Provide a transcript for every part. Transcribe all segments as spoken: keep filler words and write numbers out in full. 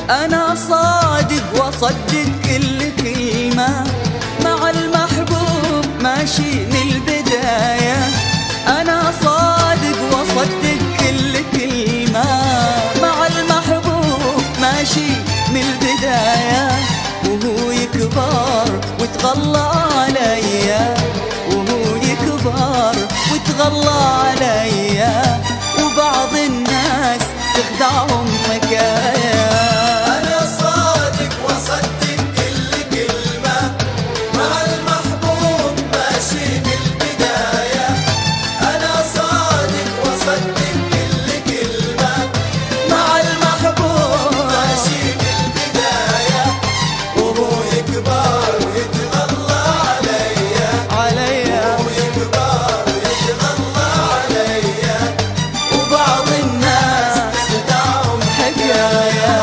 أنا صادق وأصدق كل كلمة، مع المحبوب ماشي من البداية. أنا صادق وأصدق كل كلمة، مع المحبوب ماشي من البداية. وهو يكبر ويتغلى عليا، وهو يكبر ويتغلى عليا، وبعض الناس تخدعهم حكاية. أنا صادق وأصدق كل كلمة، مع المحبوب ماشي من البداية. أنا صادق وأصدق كل كلمة، مع المحبوب ماشي من البداية. وهو يكبر ويتغلى عليا عليا وهو يكبر ويتغلى عليا، وبعض الناس تخدعهم حكاية.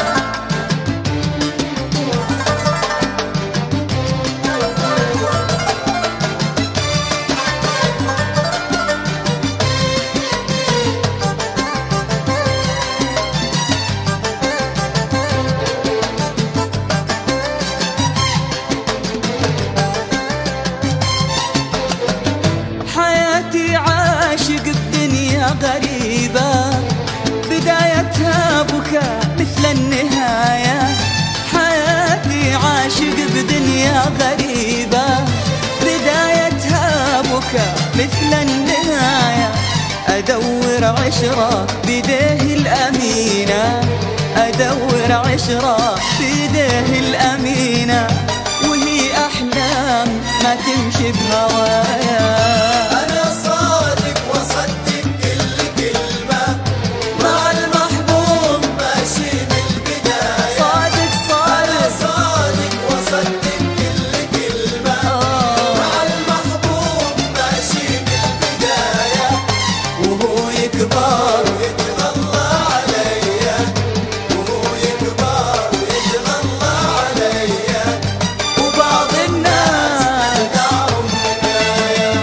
حياتي عاشق بدنيا غريبة، بدايتها بكاء مثل النهاية. حياتي عاشق بدنيا غريبة، بدايتها بكاء مثل النهاية. أدور عشرة بيديه الأمينة، أدور عشرة بيديه الأمينة، وهي أحلام ما تمشي بهوايا. أنا صادق وأصدق كل كلمة، مع المحبوب ماشي من البداية. صادق أنا صادق صادق وأصدق كل كلمة، آه. مع المحبوب ماشي من البداية. وهو يكبر ويتغلى عليا، وهو يكبر ويتغلى عليا، وبعض الناس تخدعهم حكاية.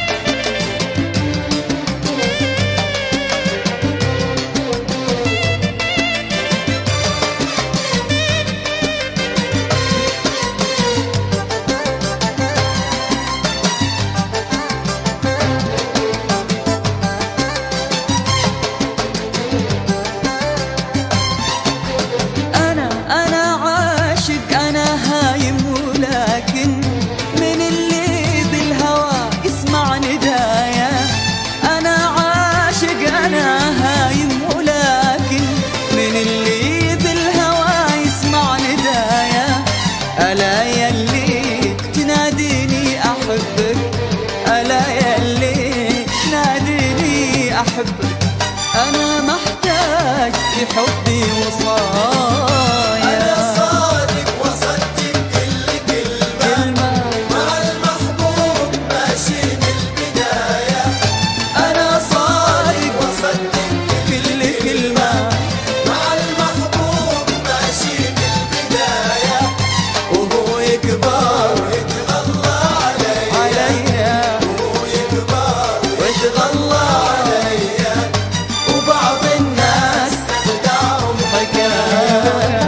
أنا أنا عاشق، أنا هايم، ولكن من اللي بالهوى يسمع ندايا. أنا عاشق أنا هايم، ولكن من اللي بالهوى يسمع ندايا. ألا يلي تناديني أحبك، ألا يلي تناديني أحبك، أنا محتاج لحبي وصايا. أنا صادق وأصدق كل كلمة، كلمة مع المحبوب ماشي من البداية. أنا صادق وأصدق كل كلمة، مع المحبوب ماشي من البداية. وهو يكبر ويتغلى عليا، عليا وهو يكبر ويتغلى عليا، وبعض الناس تخدعهم حكاية.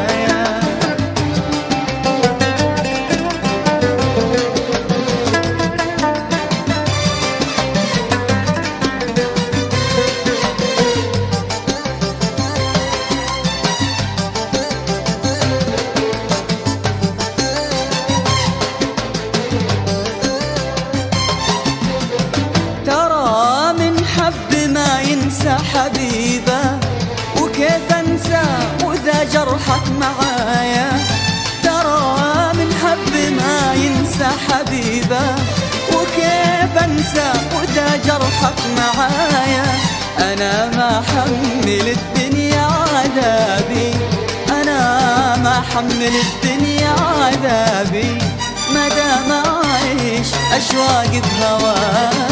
ترى من حب ما ينسى حبيبه، وكيف انسى واذا جرحك معايا. ترى من حب ما ينسى حبيبه، وكيف انسى واذا جرحك معايا. انا ما حمل الدنيا عذابي، انا ما حمل الدنيا عذابي، ما دام اعيش اشواق بهواك.